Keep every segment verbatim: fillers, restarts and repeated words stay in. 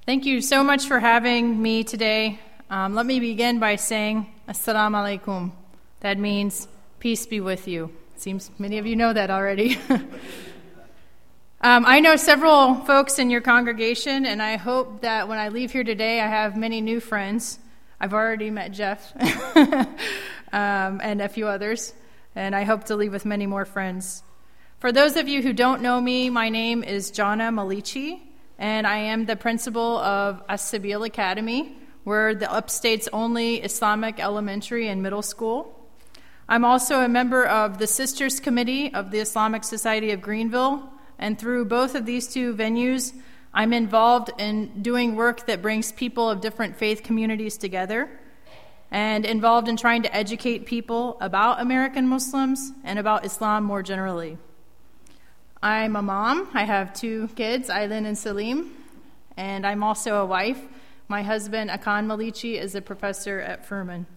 Thank you so much for having me today. Um, let me begin by saying Assalamu alaikum. That means peace be with you. Seems many of you know that already. um, I know several folks in your congregation, and I hope that when I leave here today, I have many new friends. I've already met Jeff um, and a few others, and I hope to leave with many more friends. For those of you who don't know me, my name is Jana Malichi, and I am the principal of As-Sabil Academy. We're the upstate's only Islamic elementary and middle school. I'm also a member of the Sisters Committee of the Islamic Society of Greenville, and through both of these two venues, I'm involved in doing work that brings people of different faith communities together, and involved in trying to educate people about American Muslims and about Islam more generally. I'm a mom. I have two kids, Aileen and Salim, and I'm also a wife. My husband, Akan Malichi, is a professor at Furman.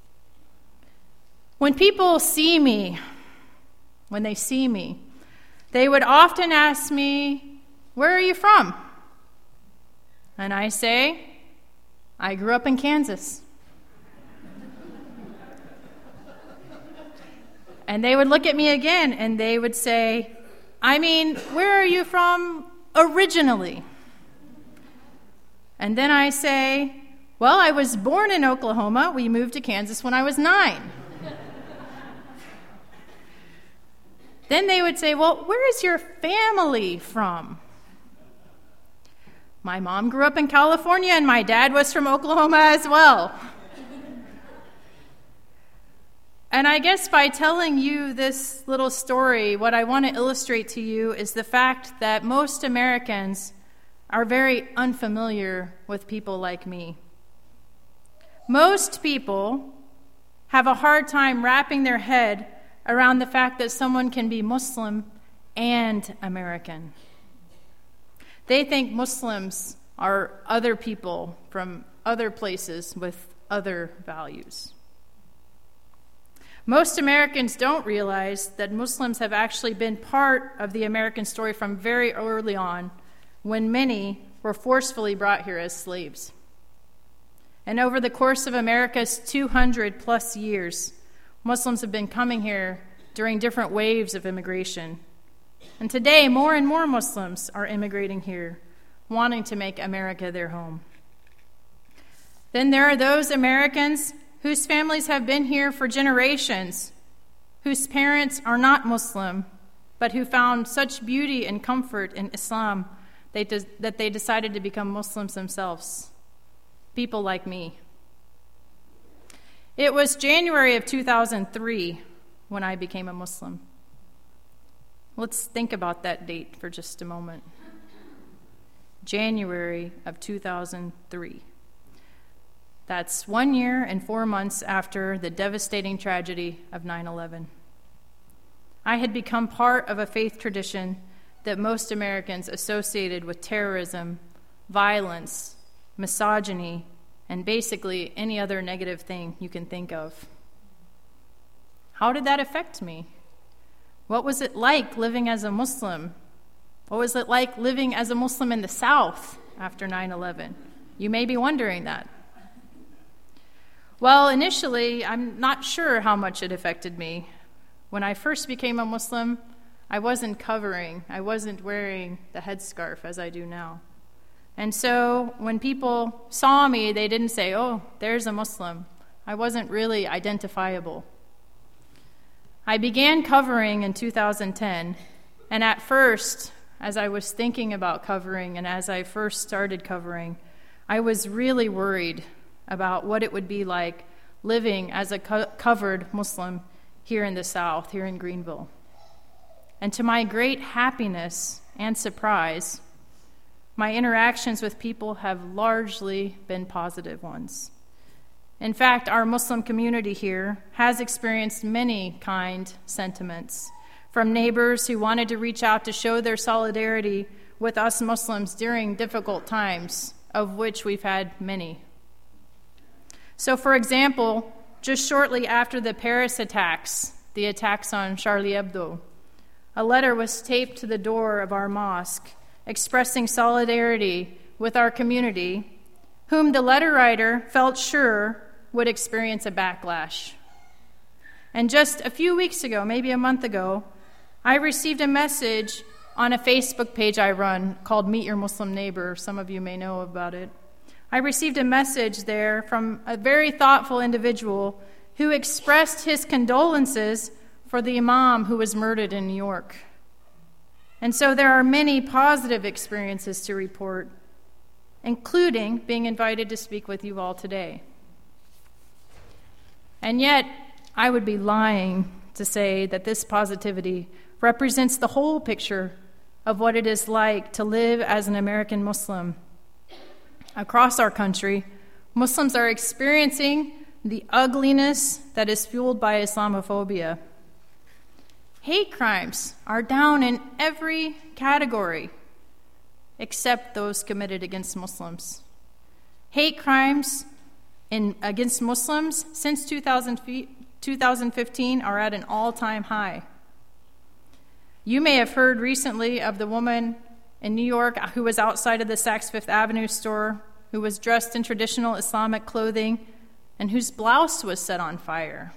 When people see me, when they see me, they would often ask me, "Where are you from?" And I say, "I grew up in Kansas." And they would look at me again and they would say, "I mean, where are you from originally?" And then I say, "Well, I was born in Oklahoma. We moved to Kansas when I was nine." Then they would say, "Well, where is your family from?" "My mom grew up in California and my dad was from Oklahoma as well." And I guess by telling you this little story, what I want to illustrate to you is the fact that most Americans are very unfamiliar with people like me. Most people have a hard time wrapping their head around the fact that someone can be Muslim and American. They think Muslims are other people from other places with other values. Most Americans don't realize that Muslims have actually been part of the American story from very early on, when many were forcefully brought here as slaves. And over the course of America's two hundred plus years, Muslims have been coming here during different waves of immigration. And today, more and more Muslims are immigrating here, wanting to make America their home. Then there are those Americans whose families have been here for generations, whose parents are not Muslim, but who found such beauty and comfort in Islam they des- that they decided to become Muslims themselves. People like me. It was January of two thousand three when I became a Muslim. Let's think about that date for just a moment. January of two thousand three. That's one year and four months after the devastating tragedy of nine eleven. I had become part of a faith tradition that most Americans associated with terrorism, violence, misogyny, and basically any other negative thing you can think of. How did that affect me? What was it like living as a Muslim? What was it like living as a Muslim in the South after nine eleven? You may be wondering that. Well, initially, I'm not sure how much it affected me. When I first became a Muslim, I wasn't covering, I wasn't wearing the headscarf as I do now. And so when people saw me, they didn't say, "Oh, there's a Muslim." I wasn't really identifiable. I began covering in two thousand ten, and at first, as I was thinking about covering and as I first started covering, I was really worried about what it would be like living as a co- covered Muslim here in the South, here in Greenville. And to my great happiness and surprise, my interactions with people have largely been positive ones. In fact, our Muslim community here has experienced many kind sentiments, from neighbors who wanted to reach out to show their solidarity with us Muslims during difficult times, of which we've had many. So, for example, just shortly after the Paris attacks, the attacks on Charlie Hebdo, a letter was taped to the door of our mosque expressing solidarity with our community whom the letter writer felt sure would experience a backlash. And just a few weeks ago, maybe a month ago, I received a message on a Facebook page I run called Meet Your Muslim Neighbor. Some of you may know about it. I received a message there from a very thoughtful individual who expressed his condolences for the imam who was murdered in New York. And so there are many positive experiences to report, including being invited to speak with you all today. And yet, I would be lying to say that this positivity represents the whole picture of what it is like to live as an American Muslim. Across our country, Muslims are experiencing the ugliness that is fueled by Islamophobia. Hate crimes are down in every category except those committed against Muslims. Hate crimes in, against Muslims since two thousand, two thousand fifteen are at an all-time high. You may have heard recently of the woman in New York who was outside of the Saks Fifth Avenue store, who was dressed in traditional Islamic clothing, and whose blouse was set on fire.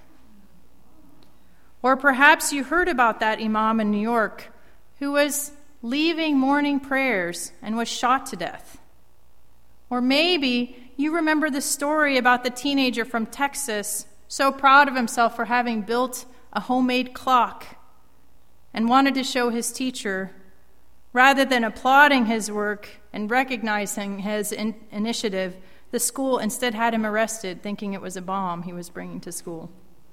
Or perhaps you heard about that imam in New York who was leaving morning prayers and was shot to death. Or maybe you remember the story about the teenager from Texas, so proud of himself for having built a homemade clock and wanted to show his teacher. Rather than applauding his work and recognizing his in- initiative, the school instead had him arrested, thinking it was a bomb he was bringing to school.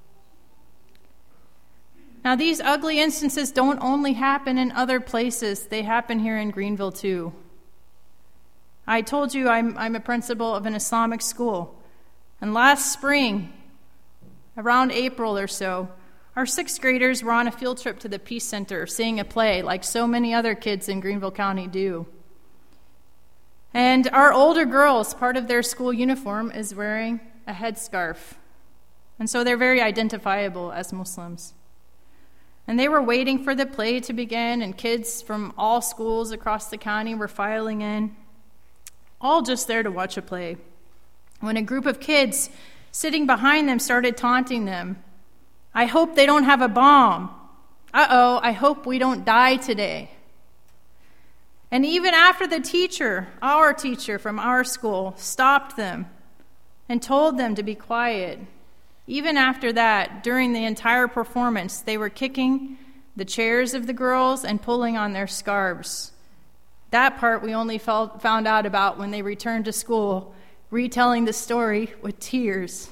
Now, these ugly instances don't only happen in other places. They happen here in Greenville, too. I told you I'm, I'm a principal of an Islamic school. And last spring, around April or so, our sixth graders were on a field trip to the Peace Center, seeing a play like so many other kids in Greenville County do. And our older girls, part of their school uniform is wearing a headscarf. And so they're very identifiable as Muslims. And they were waiting for the play to begin, and kids from all schools across the county were filing in, all just there to watch a play, when a group of kids sitting behind them started taunting them. "I hope they don't have a bomb. Uh-oh, I hope we don't die today." And even after the teacher, our teacher from our school, stopped them and told them to be quiet, even after that, during the entire performance, they were kicking the chairs of the girls and pulling on their scarves. That part we only felt, found out about when they returned to school, retelling the story with tears.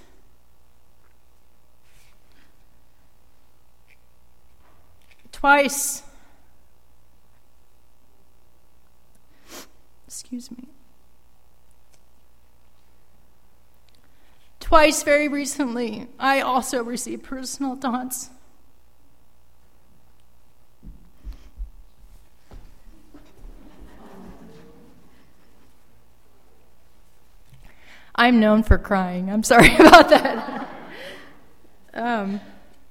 Twice, excuse me, twice very recently, I also received personal taunts. I'm known for crying. I'm sorry about that. um,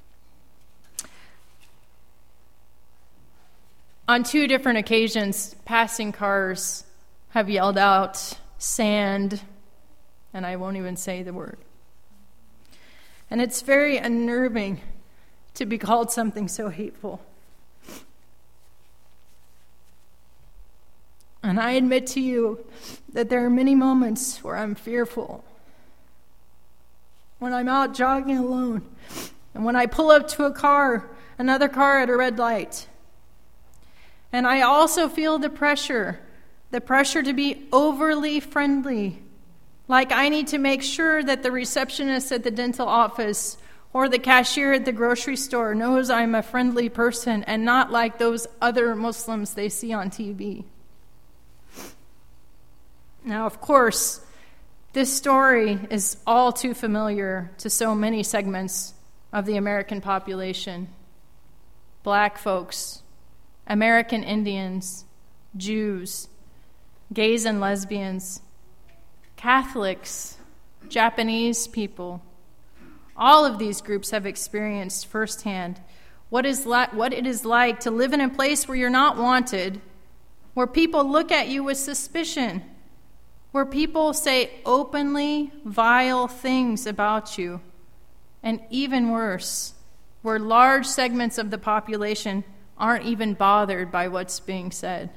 On two different occasions, passing cars have yelled out, "Sand," and I won't even say the word. And it's very unnerving to be called something so hateful. And I admit to you that there are many moments where I'm fearful. When I'm out jogging alone, and when I pull up to a car, another car at a red light. And I also feel the pressure, the pressure to be overly friendly. Like I need to make sure that the receptionist at the dental office or the cashier at the grocery store knows I'm a friendly person and not like those other Muslims they see on T V. Now, of course, this story is all too familiar to so many segments of the American population. Black folks, American Indians, Jews, gays and lesbians, Catholics, Japanese people. All of these groups have experienced firsthand what is li- what it is like to live in a place where you're not wanted, where people look at you with suspicion, where people say openly vile things about you, and even worse, where large segments of the population aren't even bothered by what's being said.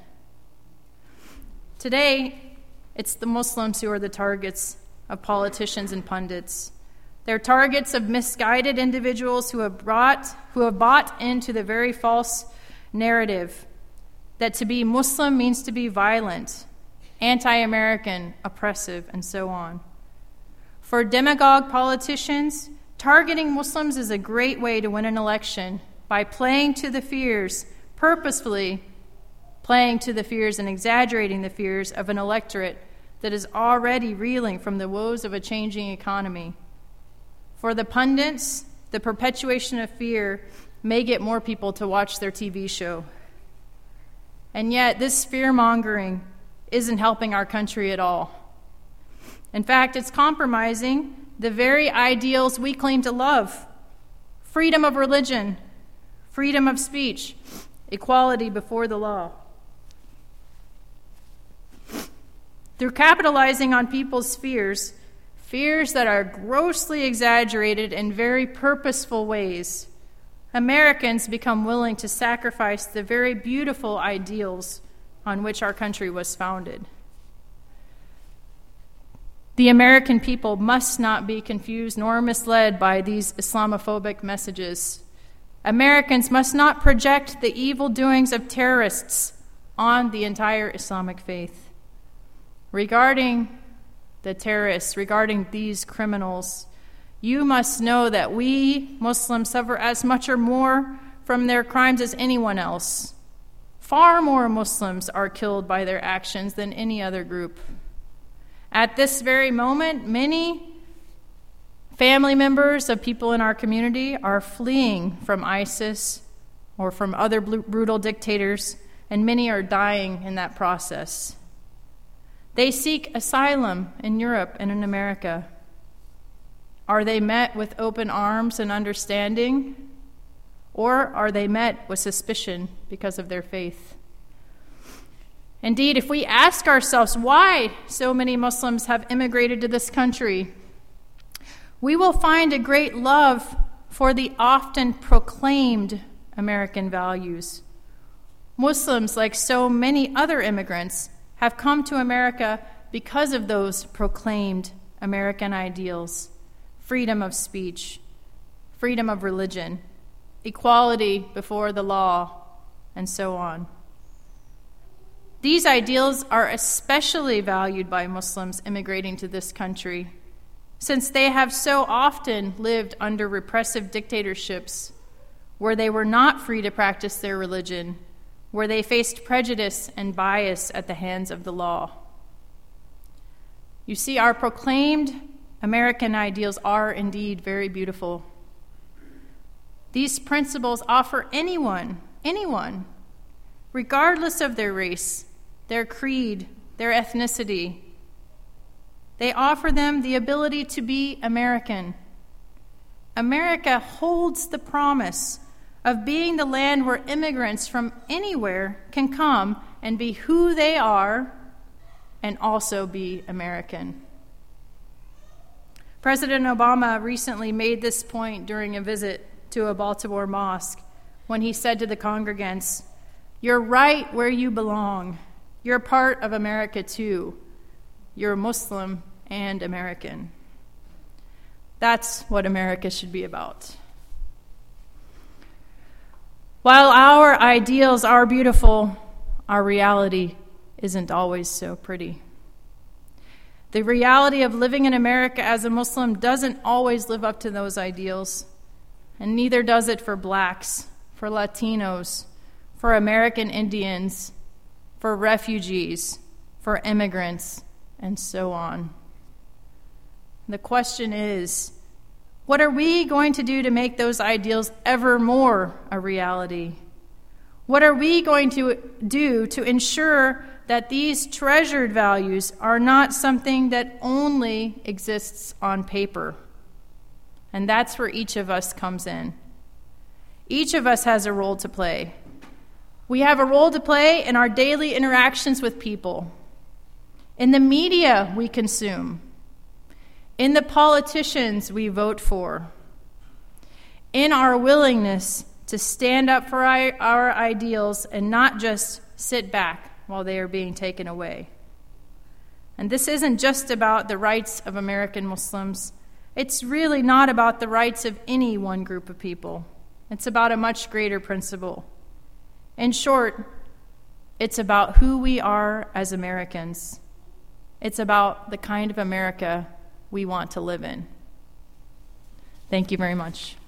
Today, it's the Muslims who are the targets of politicians and pundits. They're targets of misguided individuals who have brought, who have bought into the very false narrative that to be Muslim means to be violent, anti-American, oppressive, and so on. For demagogue politicians, targeting Muslims is a great way to win an election by playing to the fears, purposefully playing to the fears and exaggerating the fears of an electorate that is already reeling from the woes of a changing economy. For the pundits, the perpetuation of fear may get more people to watch their T V show. And yet, this fear-mongering isn't helping our country at all. In fact, it's compromising the very ideals we claim to love: freedom of religion, freedom of speech, equality before the law. Through capitalizing on people's fears, fears that are grossly exaggerated in very purposeful ways, Americans become willing to sacrifice the very beautiful ideals on which our country was founded. The American people must not be confused nor misled by these Islamophobic messages. Americans must not project the evil doings of terrorists on the entire Islamic faith. Regarding the terrorists, regarding these criminals, you must know that we Muslims suffer as much or more from their crimes as anyone else. Far more Muslims are killed by their actions than any other group. At this very moment, many family members of people in our community are fleeing from ISIS or from other brutal dictators, and many are dying in that process. They seek asylum in Europe and in America. Are they met with open arms and understanding, or are they met with suspicion because of their faith? Indeed, if we ask ourselves why so many Muslims have immigrated to this country, we will find a great love for the often proclaimed American values. Muslims, like so many other immigrants, have come to America because of those proclaimed American ideals: freedom of speech, freedom of religion, equality before the law, and so on. These ideals are especially valued by Muslims immigrating to this country, since they have so often lived under repressive dictatorships where they were not free to practice their religion, where they faced prejudice and bias at the hands of the law. You see, our proclaimed American ideals are indeed very beautiful. These principles offer anyone, anyone, regardless of their race, their creed, their ethnicity, they offer them the ability to be American. America holds the promise of being the land where immigrants from anywhere can come and be who they are and also be American. President Obama recently made this point during a visit to a Baltimore mosque when he said to the congregants, "You're right where you belong. You're part of America too. You're Muslim and American." That's what America should be about. While our ideals are beautiful, our reality isn't always so pretty. The reality of living in America as a Muslim doesn't always live up to those ideals, and neither does it for blacks, for Latinos, for American Indians, for refugees, for immigrants, and so on. The question is, what are we going to do to make those ideals ever more a reality? What are we going to do to ensure that these treasured values are not something that only exists on paper? And that's where each of us comes in. Each of us has a role to play. We have a role to play in our daily interactions with people. in the media we consume, in the politicians we vote for, in our willingness to stand up for our, our ideals and not just sit back while they are being taken away. And this isn't just about the rights of American Muslims. It's really not about the rights of any one group of people. It's about a much greater principle. In short, it's about who we are as Americans. It's about the kind of America we want to live in. Thank you very much.